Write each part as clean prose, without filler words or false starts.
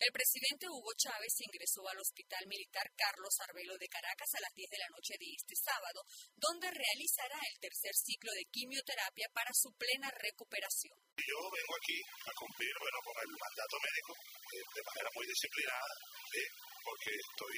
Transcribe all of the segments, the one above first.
El presidente Hugo Chávez ingresó al Hospital Militar Carlos Arvelo de Caracas a las 10 de la noche de este sábado, donde realizará el tercer ciclo de quimioterapia para su plena recuperación. Yo vengo aquí a cumplir, con el mandato médico de manera muy disciplinada, porque estoy,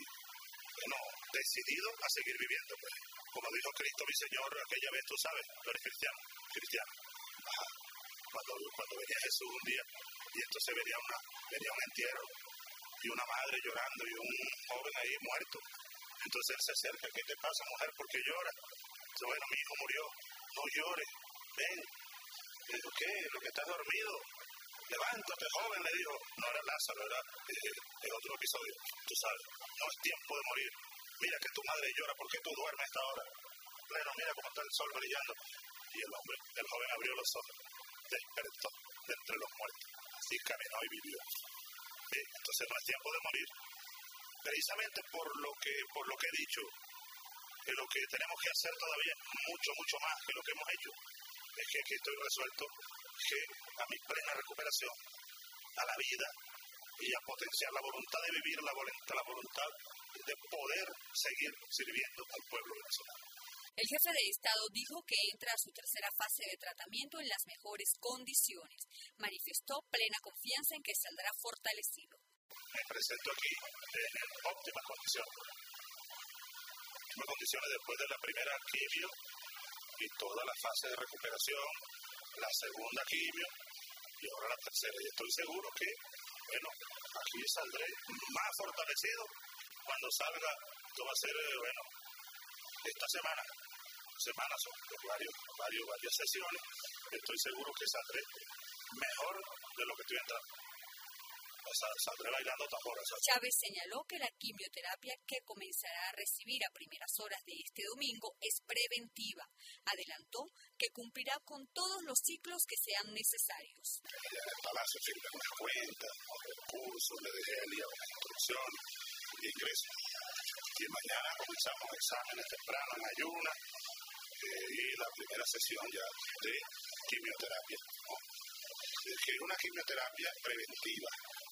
decidido a seguir viviendo. Pues. Como dijo Cristo, mi Señor, aquella vez, tú sabes, tú eres cristiano. Ajá. Cuando venía Jesús un día, y entonces venía un entierro, y una madre llorando, y un joven ahí muerto. Entonces él se acerca, ¿qué te pasa, mujer? ¿Por qué lloras? Dice, bueno, mi hijo murió, no llores, ven. Le dijo, ¿qué? ¿Lo que estás dormido? Levántate, joven, le dijo. No era Lázaro, era otro episodio. Tú sabes, no es tiempo de morir. Mira que tu madre llora, ¿por qué tú duermes a esta hora? Bueno, mira cómo está el sol brillando. Y el joven abrió los ojos, despertó de entre los muertos. Así caminó y vivió. Entonces no es tiempo de morir. Precisamente por lo que he dicho, que lo que tenemos que hacer todavía es mucho más que lo que hemos hecho. Es que aquí estoy resuelto que a mi plena recuperación, a la vida y a potenciar la voluntad de vivir, la voluntad de poder seguir sirviendo al pueblo venezolano. El jefe de Estado dijo que entra a su tercera fase de tratamiento en las mejores condiciones. Manifestó plena confianza en que saldrá fortalecido. Me presento aquí en óptimas condiciones. Óptimas condiciones después de la primera quimio y toda la fase de recuperación, la segunda quimio y ahora la tercera. Y estoy seguro que, aquí saldré más fortalecido cuando salga. Esto va a ser, esta semana. Semanas son varias sesiones. Estoy seguro que saldré mejor de lo que estoy entrando. O sea, saldré bailando tambores. Chávez señaló que la quimioterapia que comenzará a recibir a primeras horas de este domingo es preventiva. Adelantó que cumplirá con todos los ciclos que sean necesarios. En el Palacio firmé unas cuentas, unos recursos, le dejé a Elías una instrucción de ingreso. Y mañana comenzamos exámenes temprano en ayunas y la primera sesión ya de quimioterapia. Es que es una quimioterapia preventiva.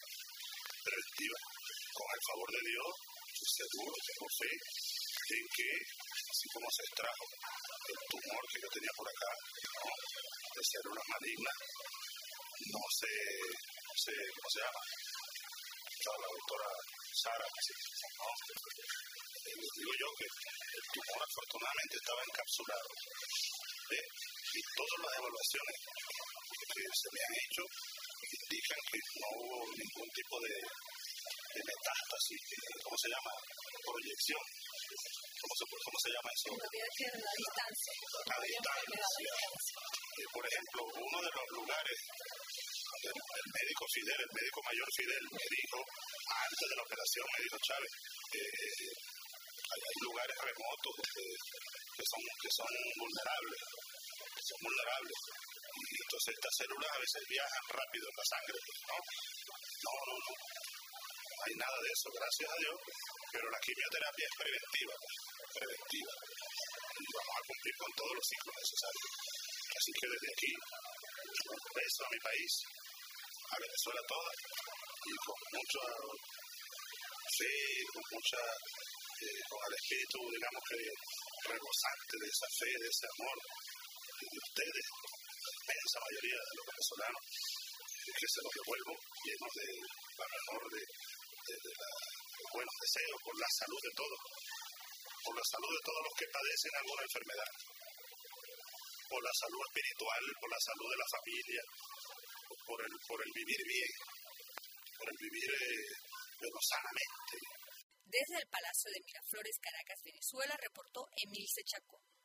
Con el favor de Dios, seguro, tengo fe en que, así como se extrajo el tumor que yo tenía por acá, de células malignas, no sé, ¿cómo se llama? La doctora Sara, les digo yo que el tumor afortunadamente estaba encapsulado. Y todas las evaluaciones que se me han hecho indican que no hubo ningún tipo de metástasis, ¿cómo se llama? Proyección. ¿Cómo se llama eso? La distancia. La distancia. Por ejemplo, uno de los lugares, el médico Fidel, el médico mayor Fidel, me dijo, antes de la operación, me dijo, Chávez, hay lugares remotos que son vulnerables. Y entonces estas células a veces viajan rápido en la sangre, ¿no? No hay nada de eso, gracias a Dios, pero la quimioterapia es preventiva, y vamos a cumplir con todos los ciclos necesarios. Así que desde aquí, un beso a mi país, a Venezuela toda, y con mucha fe, con el espíritu, digamos que rebosante de esa fe, de ese amor, de ustedes, la inmensa mayoría de los venezolanos, que se los devuelvo llenos de la mejor de los buenos deseos por la salud de todos, por la salud de todos los que padecen alguna enfermedad, por la salud espiritual, por la salud de la familia, por el vivir bien, por el vivir sanamente. Desde el Palacio de Miraflores, Caracas, Venezuela, reportó Emilce Chacón.